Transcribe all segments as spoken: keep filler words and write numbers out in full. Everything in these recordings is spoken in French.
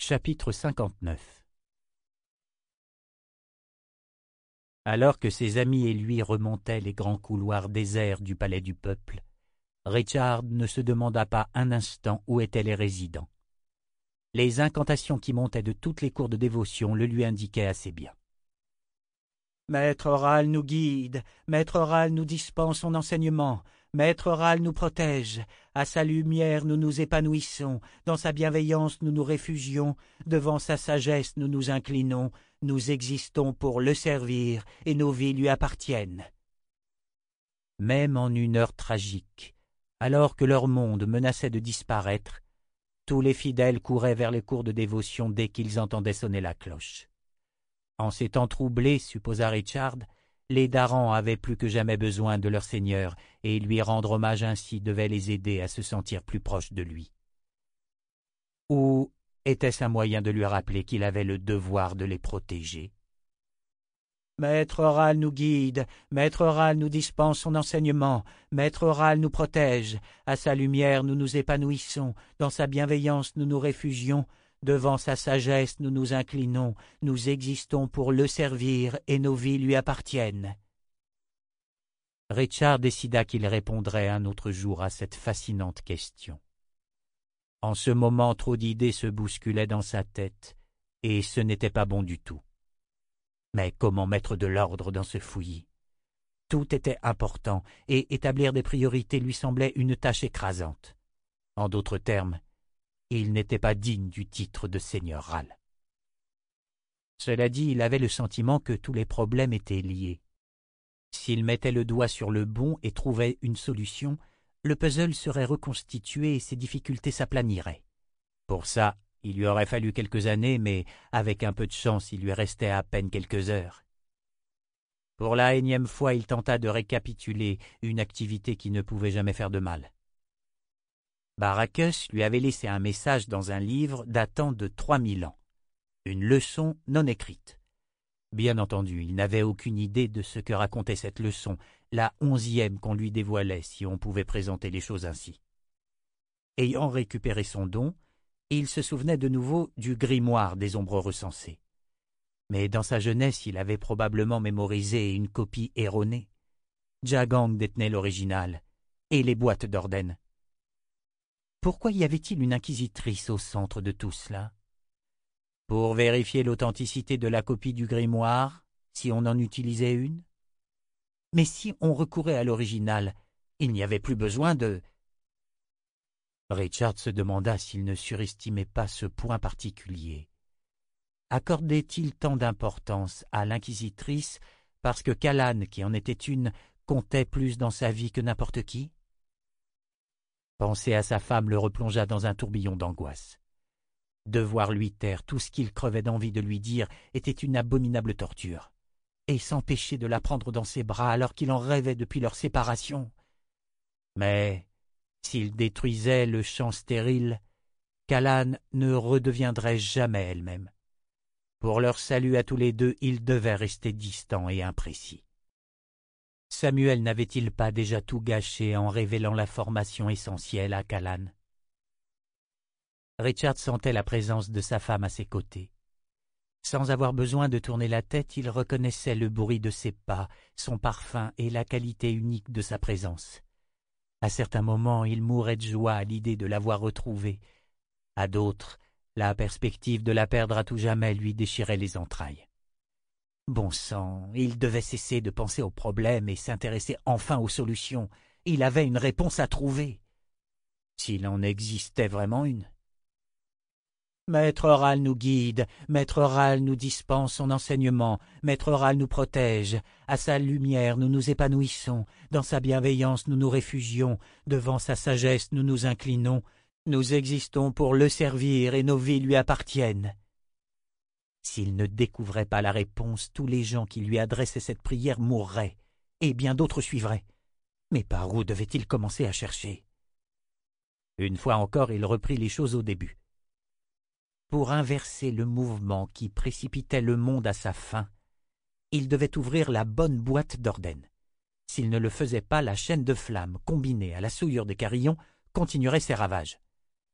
Chapitre cinquante-neuf. Alors que ses amis et lui remontaient les grands couloirs déserts du palais du peuple, Richard ne se demanda pas un instant où étaient les résidents. Les incantations qui montaient de toutes les cours de dévotion le lui indiquaient assez bien. Maître Oral nous guide, Maître Oral nous dispense son enseignement, Maître Oral nous protège, à sa lumière nous nous épanouissons, dans sa bienveillance nous nous réfugions, devant sa sagesse nous nous inclinons, nous existons pour le servir et nos vies lui appartiennent. Même en une heure tragique, alors que leur monde menaçait de disparaître, tous les fidèles couraient vers les cours de dévotion dès qu'ils entendaient sonner la cloche. En ces temps troublés, supposa Richard, les darans avaient plus que jamais besoin de leur Seigneur, et lui rendre hommage ainsi devait les aider à se sentir plus proches de lui. Ou était-ce un moyen de lui rappeler qu'il avait le devoir de les protéger? Maître Oral nous guide, Maître Oral nous dispense son enseignement, Maître Oral nous protège, à sa lumière nous nous épanouissons, dans sa bienveillance nous nous réfugions, devant sa sagesse nous nous inclinons, nous existons pour le servir et nos vies lui appartiennent. Richard décida qu'il répondrait un autre jour à cette fascinante question. En ce moment, trop d'idées se bousculaient dans sa tête, et ce n'était pas bon du tout. Mais comment mettre de l'ordre dans ce fouillis? Tout était important, et établir des priorités lui semblait une tâche écrasante. En d'autres termes, il n'était pas digne du titre de seigneur Ral. Cela dit, il avait le sentiment que tous les problèmes étaient liés. S'il mettait le doigt sur le bon et trouvait une solution, le puzzle serait reconstitué et ses difficultés s'aplaniraient. Pour ça, il lui aurait fallu quelques années, mais avec un peu de chance, il lui restait à peine quelques heures. Pour la énième fois, il tenta de récapituler une activité qui ne pouvait jamais faire de mal. Baracus lui avait laissé un message dans un livre datant de trois mille ans, une leçon non écrite. Bien entendu, il n'avait aucune idée de ce que racontait cette leçon, la onzième qu'on lui dévoilait si on pouvait présenter les choses ainsi. Ayant récupéré son don, il se souvenait de nouveau du grimoire des ombres recensées. Mais dans sa jeunesse, il avait probablement mémorisé une copie erronée. Jagang détenait l'original, et les boîtes d'Orden. Pourquoi y avait-il une inquisitrice au centre de tout cela? Pour vérifier l'authenticité de la copie du grimoire, si on en utilisait une? Mais si on recourait à l'original, il n'y avait plus besoin de... Richard se demanda s'il ne surestimait pas ce point particulier. Accordait-il tant d'importance à l'inquisitrice parce que Callanne, qui en était une, comptait plus dans sa vie que n'importe qui? Penser à sa femme le replongea dans un tourbillon d'angoisse. Devoir lui taire tout ce qu'il crevait d'envie de lui dire était une abominable torture. Et s'empêcher de la prendre dans ses bras alors qu'il en rêvait depuis leur séparation. Mais s'il détruisait le champ stérile, Callanne ne redeviendrait jamais elle-même. Pour leur salut à tous les deux, ils devaient rester distants et imprécis. Samuel n'avait-il pas déjà tout gâché en révélant l'information essentielle à Callanne? Richard sentait la présence de sa femme à ses côtés. Sans avoir besoin de tourner la tête, il reconnaissait le bruit de ses pas, son parfum et la qualité unique de sa présence. À certains moments, il mourait de joie à l'idée de l'avoir retrouvée. À d'autres, la perspective de la perdre à tout jamais lui déchirait les entrailles. Bon sang, il devait cesser de penser aux problèmes et s'intéresser enfin aux solutions. Il avait une réponse à trouver. S'il en existait vraiment une. Maître Oral nous guide, Maître Oral nous dispense son enseignement, Maître Oral nous protège, à sa lumière nous nous épanouissons, dans sa bienveillance nous nous réfugions, devant sa sagesse nous nous inclinons, nous existons pour le servir et nos vies lui appartiennent. S'il ne découvrait pas la réponse, tous les gens qui lui adressaient cette prière mourraient, et bien d'autres suivraient. Mais par où devait-il commencer à chercher? Une fois encore, il reprit les choses au début. Pour inverser le mouvement qui précipitait le monde à sa fin, il devait ouvrir la bonne boîte d'Orden. S'il ne le faisait pas, la chaîne de flammes, combinée à la souillure des carillons, continuerait ses ravages.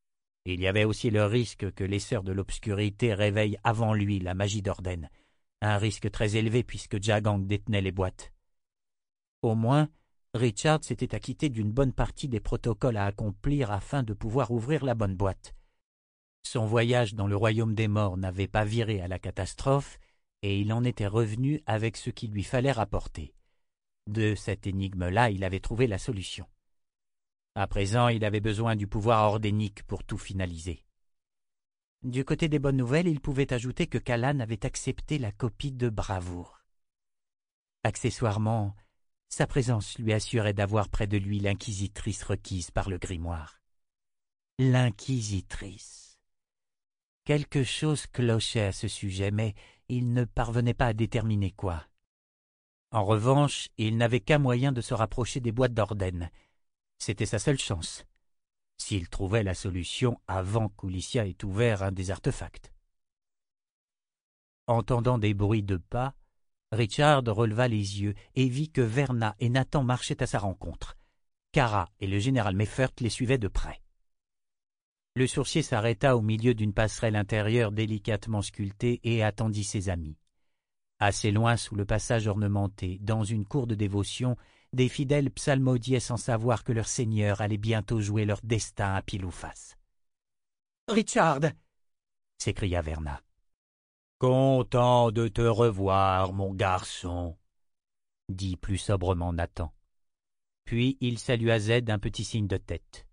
Il y avait aussi le risque que les Sœurs de l'Obscurité réveillent avant lui la magie d'Orden, un risque très élevé puisque Jagang détenait les boîtes. Au moins, Richard s'était acquitté d'une bonne partie des protocoles à accomplir afin de pouvoir ouvrir la bonne boîte. Son voyage dans le royaume des morts n'avait pas viré à la catastrophe, et il en était revenu avec ce qu'il lui fallait rapporter. De cette énigme-là, il avait trouvé la solution. À présent, il avait besoin du pouvoir ordénique pour tout finaliser. Du côté des bonnes nouvelles, il pouvait ajouter que Callan avait accepté la copie de bravoure. Accessoirement, sa présence lui assurait d'avoir près de lui l'inquisitrice requise par le grimoire. L'inquisitrice. Quelque chose clochait à ce sujet, mais il ne parvenait pas à déterminer quoi. En revanche, il n'avait qu'un moyen de se rapprocher des boîtes d'Orden. C'était sa seule chance, s'il trouvait la solution avant qu'Ulissia ait ouvert un des artefacts. Entendant des bruits de pas, Richard releva les yeux et vit que Verna et Nathan marchaient à sa rencontre. Kara et le général Meffert les suivaient de près. Le sourcier s'arrêta au milieu d'une passerelle intérieure délicatement sculptée et attendit ses amis. Assez loin, sous le passage ornementé, dans une cour de dévotion, des fidèles psalmodiaient sans savoir que leur seigneur allait bientôt jouer leur destin à pile ou face. « Richard !» s'écria Verna. « Content de te revoir, mon garçon !» dit plus sobrement Nathan. Puis il salua Z d'un petit signe de tête.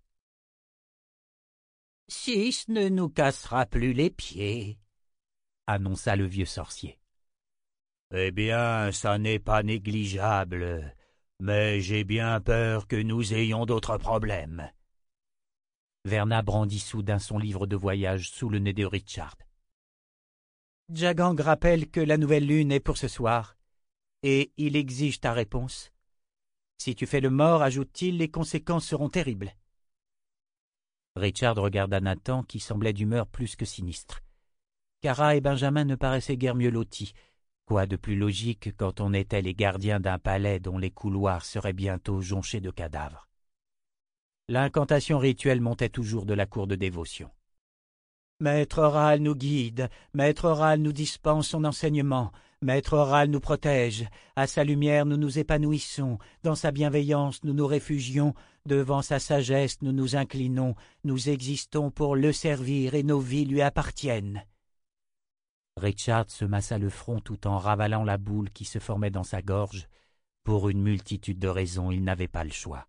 « Six ne nous cassera plus les pieds !» annonça le vieux sorcier. « Eh bien, ça n'est pas négligeable. Mais j'ai bien peur que nous ayons d'autres problèmes. » Verna brandit soudain son livre de voyage sous le nez de Richard. « Jagang rappelle que la nouvelle lune est pour ce soir, et il exige ta réponse. Si tu fais le mort, ajoute-t-il, les conséquences seront terribles. » Richard regarda Nathan, qui semblait d'humeur plus que sinistre. Kara et Benjamin ne paraissaient guère mieux lotis. Quoi de plus logique quand on était les gardiens d'un palais dont les couloirs seraient bientôt jonchés de cadavres. L'incantation rituelle montait toujours de la cour de dévotion. « Maître Oral nous guide, Maître Oral nous dispense son enseignement, Maître Oral nous protège, à sa lumière nous nous épanouissons, dans sa bienveillance nous nous réfugions, devant sa sagesse nous nous inclinons, nous existons pour le servir et nos vies lui appartiennent. » Richard se massa le front tout en ravalant la boule qui se formait dans sa gorge. Pour une multitude de raisons, il n'avait pas le choix.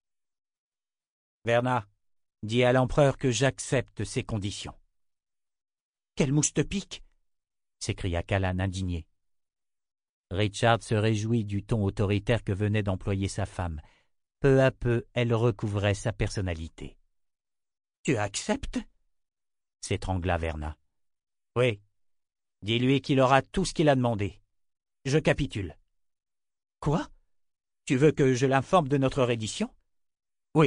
« Verna, dis à l'empereur que j'accepte ses conditions. »« Quelle mouche te pique ?» s'écria Callan indigné. Richard se réjouit du ton autoritaire que venait d'employer sa femme. Peu à peu, elle recouvrait sa personnalité. « Tu acceptes ?» s'étrangla Verna. « Oui. Dis-lui qu'il aura tout ce qu'il a demandé. Je capitule. »« Quoi ? Tu veux que je l'informe de notre reddition ?»« Oui. »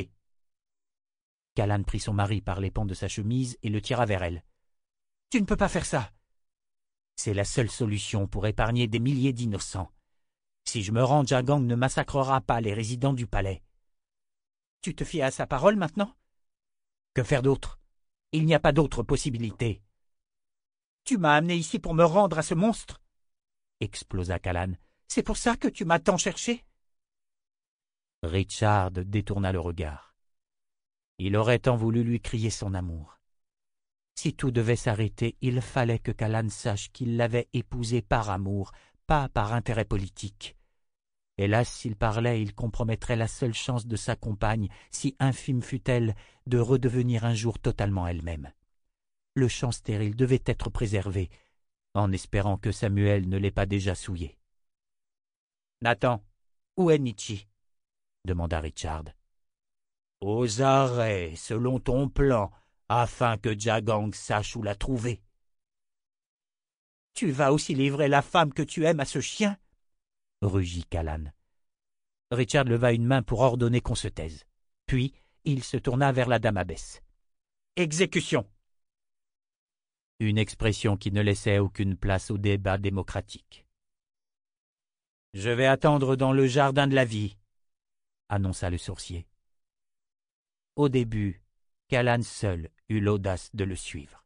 Callan prit son mari par les pans de sa chemise et le tira vers elle. « Tu ne peux pas faire ça. C'est la seule solution pour épargner des milliers d'innocents. Si je me rends, Jagang ne massacrera pas les résidents du palais. »« Tu te fies à sa parole maintenant ? » ?»« Que faire d'autre ? Il n'y a pas d'autre possibilité. »« Tu m'as amené ici pour me rendre à ce monstre ?» explosa Callan. « C'est pour ça que tu m'as tant cherché ?» Richard détourna le regard. Il aurait tant voulu lui crier son amour. Si tout devait s'arrêter, il fallait que Callan sache qu'il l'avait épousée par amour, pas par intérêt politique. Hélas, s'il parlait, il compromettrait la seule chance de sa compagne, si infime fût-elle, de redevenir un jour totalement elle-même. Le champ stérile devait être préservé, en espérant que Samuel ne l'ait pas déjà souillé. « Nathan, où est Nietzsche ?» demanda Richard. « Aux arrêts, selon ton plan, afin que Jagang sache où la trouver. »« Tu vas aussi livrer la femme que tu aimes à ce chien ?» rugit Callan. Richard leva une main pour ordonner qu'on se taise. Puis il se tourna vers la dame abbesse. « Exécution !» Une expression qui ne laissait aucune place au débat démocratique. « Je vais attendre dans le jardin de la vie », annonça le sourcier. Au début, Callan seul eut l'audace de le suivre.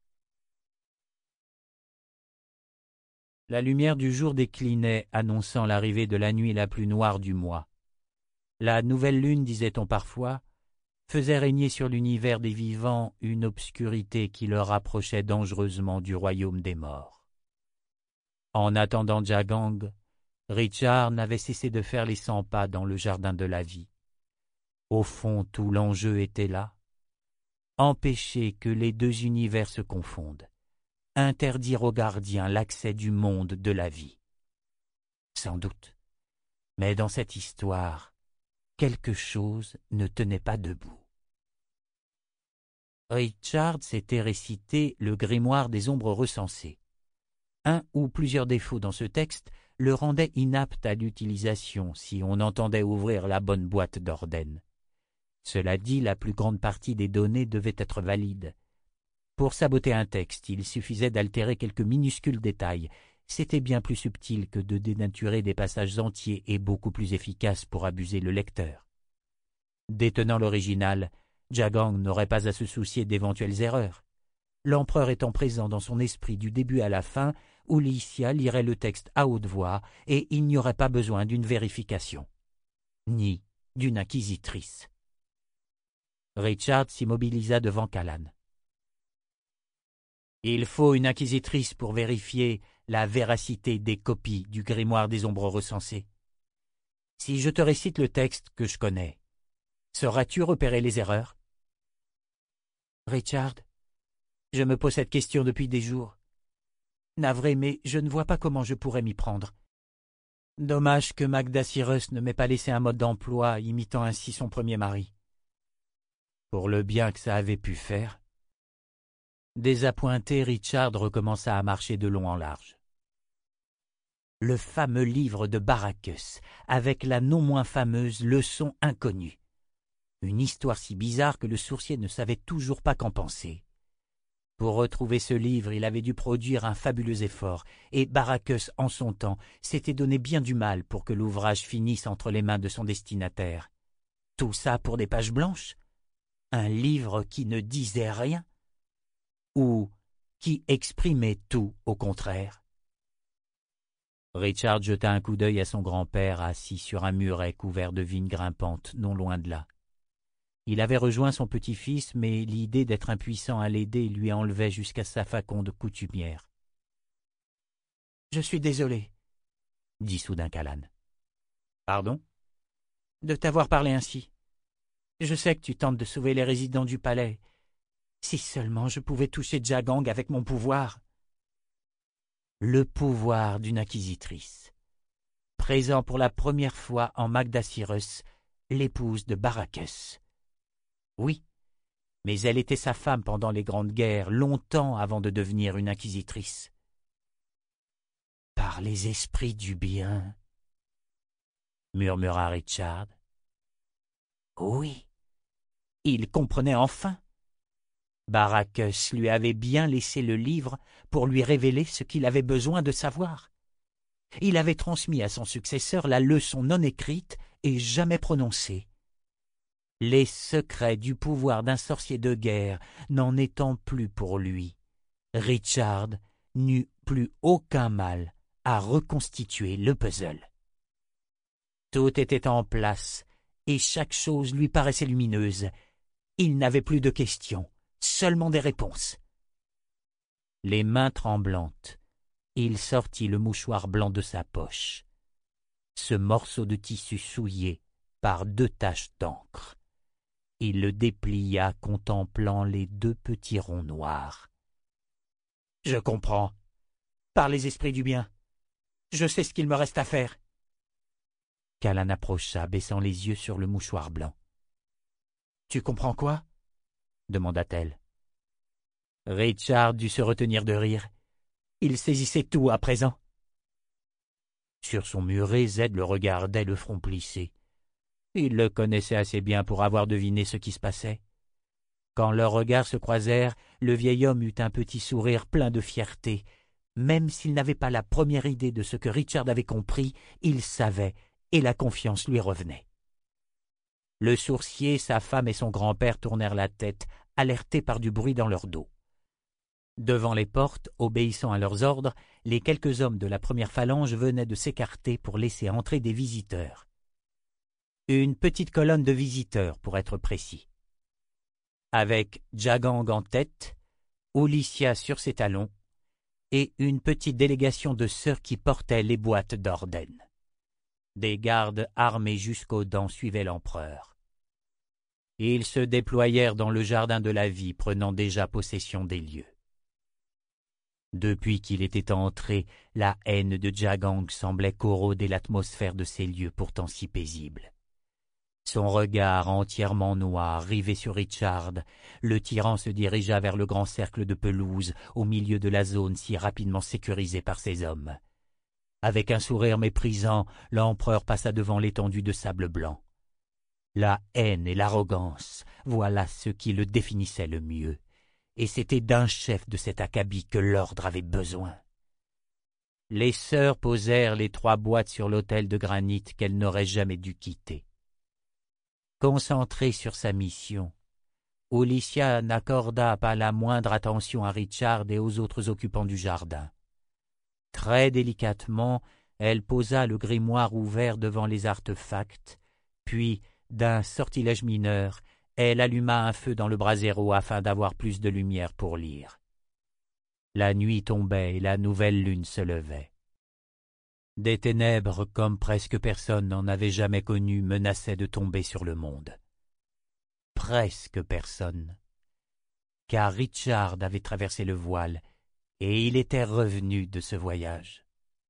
La lumière du jour déclinait, annonçant l'arrivée de la nuit la plus noire du mois. La nouvelle lune, disait-on parfois, faisait régner sur l'univers des vivants une obscurité qui le rapprochait dangereusement du royaume des morts. En attendant Jagang, Richard n'avait cessé de faire les cent pas dans le jardin de la vie. Au fond, tout l'enjeu était là. Empêcher que les deux univers se confondent. Interdire aux gardiens l'accès du monde de la vie. Sans doute. Mais dans cette histoire, quelque chose ne tenait pas debout. Richard s'était récité le grimoire des ombres recensées. Un ou plusieurs défauts dans ce texte le rendaient inapte à l'utilisation si on entendait ouvrir la bonne boîte d'Orden. Cela dit, la plus grande partie des données devait être valide. Pour saboter un texte, il suffisait d'altérer quelques minuscules détails. C'était bien plus subtil que de dénaturer des passages entiers et beaucoup plus efficace pour abuser le lecteur. Détenant l'original, Jagang n'aurait pas à se soucier d'éventuelles erreurs. L'empereur étant présent dans son esprit du début à la fin, Ulycia lirait le texte à haute voix et il n'y aurait pas besoin d'une vérification, ni d'une inquisitrice. Richard s'immobilisa devant Callan. Il faut une inquisitrice pour vérifier la véracité des copies du grimoire des ombres recensées. Si je te récite le texte que je connais, sauras-tu repérer les erreurs? Richard, je me pose cette question depuis des jours. Navré, mais je ne vois pas comment je pourrais m'y prendre. Dommage que Magda Cyrus ne m'ait pas laissé un mode d'emploi imitant ainsi son premier mari. Pour le bien que ça avait pu faire. Désappointé, Richard recommença à marcher de long en large. Le fameux livre de Baracus, avec la non moins fameuse leçon inconnue. Une histoire si bizarre que le sourcier ne savait toujours pas qu'en penser. Pour retrouver ce livre, il avait dû produire un fabuleux effort, et Baracus, en son temps, s'était donné bien du mal pour que l'ouvrage finisse entre les mains de son destinataire. Tout ça pour des pages blanches? Un livre qui ne disait rien? Ou qui exprimait tout au contraire? Richard jeta un coup d'œil à son grand-père assis sur un muret couvert de vignes grimpantes, non loin de là. Il avait rejoint son petit-fils, mais l'idée d'être impuissant à l'aider lui enlevait jusqu'à sa faconde coutumière. « Je suis désolé, » dit soudain Callan. « Pardon ?»« De t'avoir parlé ainsi. Je sais que tu tentes de sauver les résidents du palais. Si seulement je pouvais toucher Jagang avec mon pouvoir. » Le pouvoir d'une inquisitrice. Présent pour la première fois en Magda Cyrus, l'épouse de Baracus. Oui, mais elle était sa femme pendant les grandes guerres, longtemps avant de devenir une inquisitrice. Par les esprits du bien, murmura Richard. Oui, il comprenait enfin. Baracus lui avait bien laissé le livre pour lui révéler ce qu'il avait besoin de savoir. Il avait transmis à son successeur la leçon non écrite et jamais prononcée. Les secrets du pouvoir d'un sorcier de guerre n'en étant plus pour lui, Richard n'eut plus aucun mal à reconstituer le puzzle. Tout était en place et chaque chose lui paraissait lumineuse. Il n'avait plus de questions, seulement des réponses. Les mains tremblantes, il sortit le mouchoir blanc de sa poche. Ce morceau de tissu souillé par deux taches d'encre. Il le déplia, contemplant les deux petits ronds noirs. « Je comprends. Par les esprits du bien. Je sais ce qu'il me reste à faire. » Callan approcha, baissant les yeux sur le mouchoir blanc. « Tu comprends quoi ?» demanda-t-elle. Richard dut se retenir de rire. Il saisissait tout à présent. Sur son muret, Zed le regardait, le front plissé. Il le connaissait assez bien pour avoir deviné ce qui se passait. Quand leurs regards se croisèrent, le vieil homme eut un petit sourire plein de fierté. Même s'il n'avait pas la première idée de ce que Richard avait compris, il savait, et la confiance lui revenait. Le sourcier, sa femme et son grand-père tournèrent la tête, alertés par du bruit dans leur dos. Devant les portes, obéissant à leurs ordres, les quelques hommes de la première phalange venaient de s'écarter pour laisser entrer des visiteurs. Une petite colonne de visiteurs, pour être précis. Avec Jagang en tête, Ulissia sur ses talons, et une petite délégation de sœurs qui portaient les boîtes d'Orden. Des gardes armés jusqu'aux dents suivaient l'empereur. Ils se déployèrent dans le jardin de la vie, prenant déjà possession des lieux. Depuis qu'il était entré, la haine de Jagang semblait corroder l'atmosphère de ces lieux pourtant si paisibles. Son regard entièrement noir, rivé sur Richard, le tyran se dirigea vers le grand cercle de pelouse au milieu de la zone si rapidement sécurisée par ses hommes. Avec un sourire méprisant, l'empereur passa devant l'étendue de sable blanc. La haine et l'arrogance, voilà ce qui le définissait le mieux, et c'était d'un chef de cet acabit que l'ordre avait besoin. Les sœurs posèrent les trois boîtes sur l'autel de granit qu'elles n'auraient jamais dû quitter. Concentrée sur sa mission, Ulissia n'accorda pas la moindre attention à Richard et aux autres occupants du jardin. Très délicatement, elle posa le grimoire ouvert devant les artefacts, puis, d'un sortilège mineur, elle alluma un feu dans le brasero afin d'avoir plus de lumière pour lire. La nuit tombait et la nouvelle lune se levait. Des ténèbres comme presque personne n'en avait jamais connu menaçaient de tomber sur le monde. Presque personne, car Richard avait traversé le voile et il était revenu de ce voyage.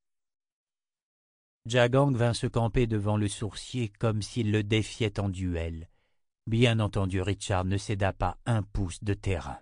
Jagang vint se camper devant le sourcier comme s'il le défiait en duel. Bien entendu, Richard ne céda pas un pouce de terrain.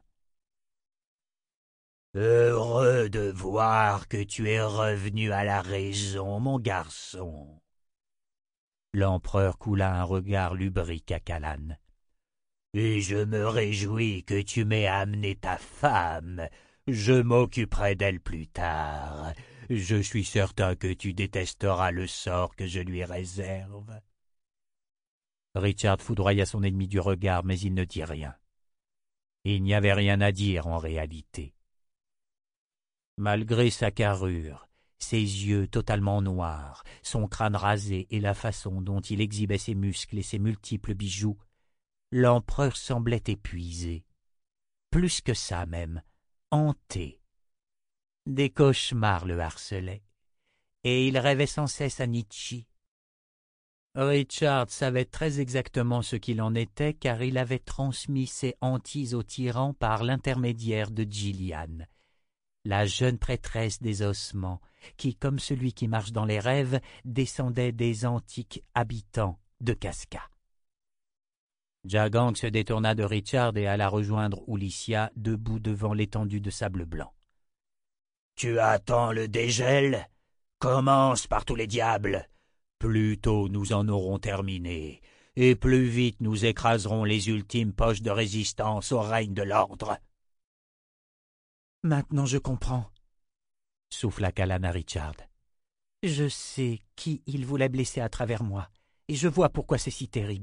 « Heureux de voir que tu es revenu à la raison, mon garçon. » L'empereur coula un regard lubrique à Callan. « Et je me réjouis que tu m'aies amené ta femme. Je m'occuperai d'elle plus tard. Je suis certain que tu détesteras le sort que je lui réserve. » Richard foudroya son ennemi du regard, mais il ne dit rien. Il n'y avait rien à dire en réalité. Malgré sa carrure, ses yeux totalement noirs, son crâne rasé et la façon dont il exhibait ses muscles et ses multiples bijoux, l'empereur semblait épuisé. Plus que ça même, hanté. Des cauchemars le harcelaient, et il rêvait sans cesse à Nietzsche. Richard savait très exactement ce qu'il en était, car il avait transmis ses hantises au tyran par l'intermédiaire de Gillian, la jeune prêtresse des ossements, qui, comme celui qui marche dans les rêves, descendait des antiques habitants de Casca. Jagang se détourna de Richard et alla rejoindre Ulissia, debout devant l'étendue de sable blanc. « Tu attends le dégel? Commence par tous les diables. Plus tôt nous en aurons terminé, et plus vite nous écraserons les ultimes poches de résistance au règne de l'ordre. » « Maintenant je comprends, » souffla Callan à Richard. « Je sais qui il voulait blesser à travers moi, et je vois pourquoi c'est si terrible. »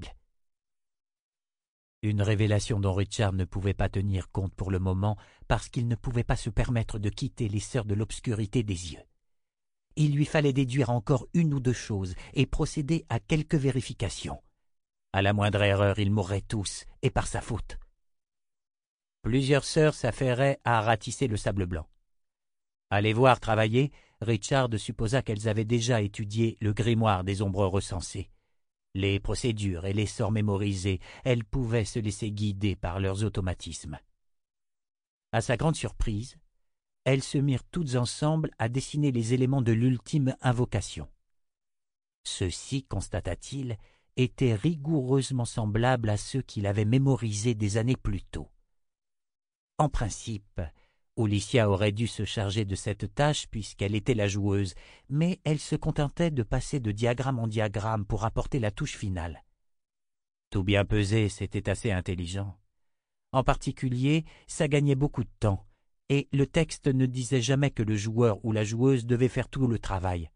Une révélation dont Richard ne pouvait pas tenir compte pour le moment, parce qu'il ne pouvait pas se permettre de quitter les sœurs de l'obscurité des yeux. Il lui fallait déduire encore une ou deux choses et procéder à quelques vérifications. À la moindre erreur, ils mourraient tous, et par sa faute. Plusieurs sœurs s'affairaient à ratisser le sable blanc. À les voir travailler, Richard supposa qu'elles avaient déjà étudié le grimoire des ombres recensées. Les procédures et les sorts mémorisés, elles pouvaient se laisser guider par leurs automatismes. À sa grande surprise, elles se mirent toutes ensemble à dessiner les éléments de l'ultime invocation. Ceux-ci, constata-t-il, étaient rigoureusement semblables à ceux qu'il avait mémorisés des années plus tôt. En principe, Ulissia aurait dû se charger de cette tâche puisqu'elle était la joueuse, mais elle se contentait de passer de diagramme en diagramme pour apporter la touche finale. Tout bien pesé, c'était assez intelligent. En particulier, ça gagnait beaucoup de temps, et le texte ne disait jamais que le joueur ou la joueuse devait faire tout le travail.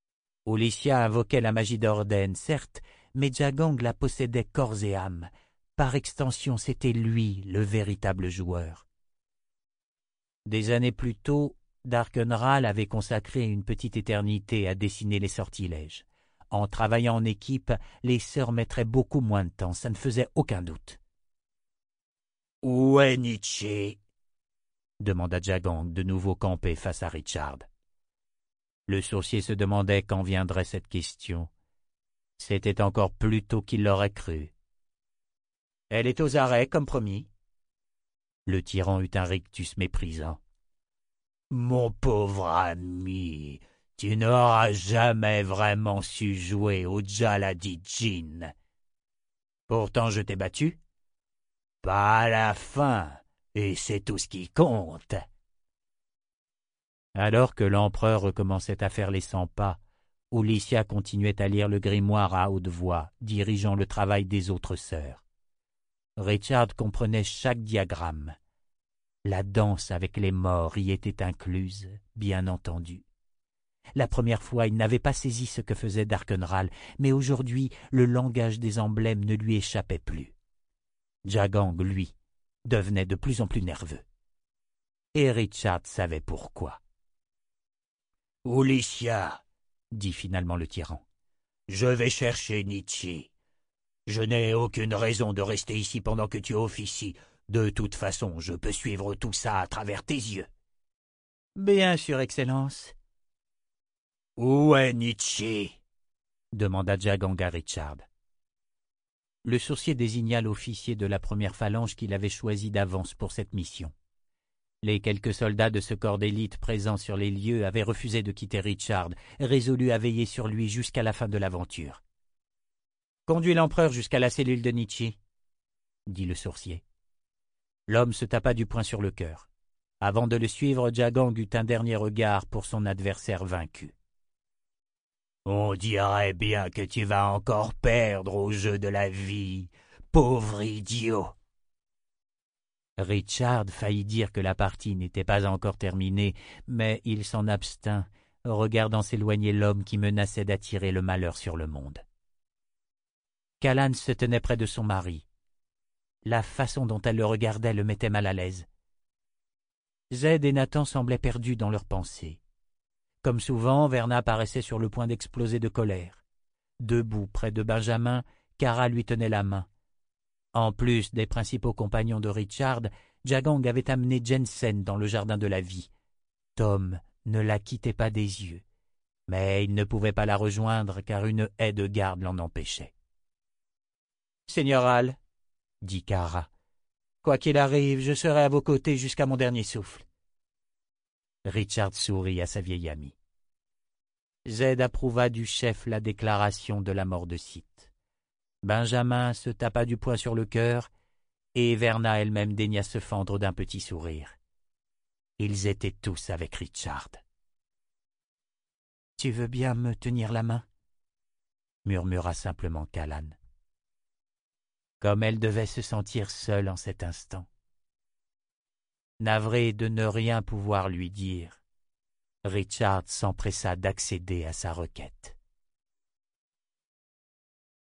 Ulissia invoquait la magie d'Orden, certes, mais Jagang la possédait corps et âme, par extension, c'était lui le véritable joueur. Des années plus tôt, Darkenral avait consacré une petite éternité à dessiner les sortilèges. En travaillant en équipe, les sœurs mettraient beaucoup moins de temps, ça ne faisait aucun doute. « Où est Nietzsche ?» demanda Jagang, de nouveau campé face à Richard. Le sourcier se demandait quand viendrait cette question. C'était encore plus tôt qu'il l'aurait cru. « Elle est aux arrêts, comme promis. » Le tyran eut un rictus méprisant. « Mon pauvre ami, tu n'auras jamais vraiment su jouer au Jaladi Djinn. Pourtant je t'ai battu. Pas à la fin, et c'est tout ce qui compte. » Alors que l'empereur recommençait à faire les cent pas, Ulycia continuait à lire le grimoire à haute voix, dirigeant le travail des autres sœurs. Richard comprenait chaque diagramme. La danse avec les morts y était incluse, bien entendu. La première fois, il n'avait pas saisi ce que faisait Darkenral, mais aujourd'hui, le langage des emblèmes ne lui échappait plus. Jagang, lui, devenait de plus en plus nerveux. Et Richard savait pourquoi. « Ulycia, » dit finalement le tyran, « je vais chercher Nietzsche. Je n'ai aucune raison de rester ici pendant que tu officies. De toute façon, je peux suivre tout ça à travers tes yeux. »« Bien sûr, Excellence. »« Où est Nietzsche ?» demanda Jagang à Richard. Le sourcier désigna l'officier de la première phalange qu'il avait choisi d'avance pour cette mission. Les quelques soldats de ce corps d'élite présents sur les lieux avaient refusé de quitter Richard, résolus à veiller sur lui jusqu'à la fin de l'aventure. « Conduis l'empereur jusqu'à la cellule de Nietzsche, » dit le sourcier. L'homme se tapa du poing sur le cœur. Avant de le suivre, Jagang eut un dernier regard pour son adversaire vaincu. « On dirait bien que tu vas encore perdre au jeu de la vie, pauvre idiot !» Richard faillit dire que la partie n'était pas encore terminée, mais il s'en abstint, regardant s'éloigner l'homme qui menaçait d'attirer le malheur sur le monde. Callan se tenait près de son mari. La façon dont elle le regardait le mettait mal à l'aise. Zed et Nathan semblaient perdus dans leurs pensées. Comme souvent, Verna paraissait sur le point d'exploser de colère. Debout près de Benjamin, Kara lui tenait la main. En plus des principaux compagnons de Richard, Jagang avait amené Jensen dans le jardin de la vie. Tom ne la quittait pas des yeux, mais il ne pouvait pas la rejoindre car une haie de garde l'en empêchait. « Seigneur Hal, » dit Kara, « quoi qu'il arrive, je serai à vos côtés jusqu'à mon dernier souffle. » Richard sourit à sa vieille amie. Zed approuva du chef la déclaration de la mort de Sith. Benjamin se tapa du poing sur le cœur, et Verna elle-même daigna se fendre d'un petit sourire. Ils étaient tous avec Richard. « Tu veux bien me tenir la main ?» murmura simplement Callan. Comme elle devait se sentir seule en cet instant. Navré de ne rien pouvoir lui dire, Richard s'empressa d'accéder à sa requête.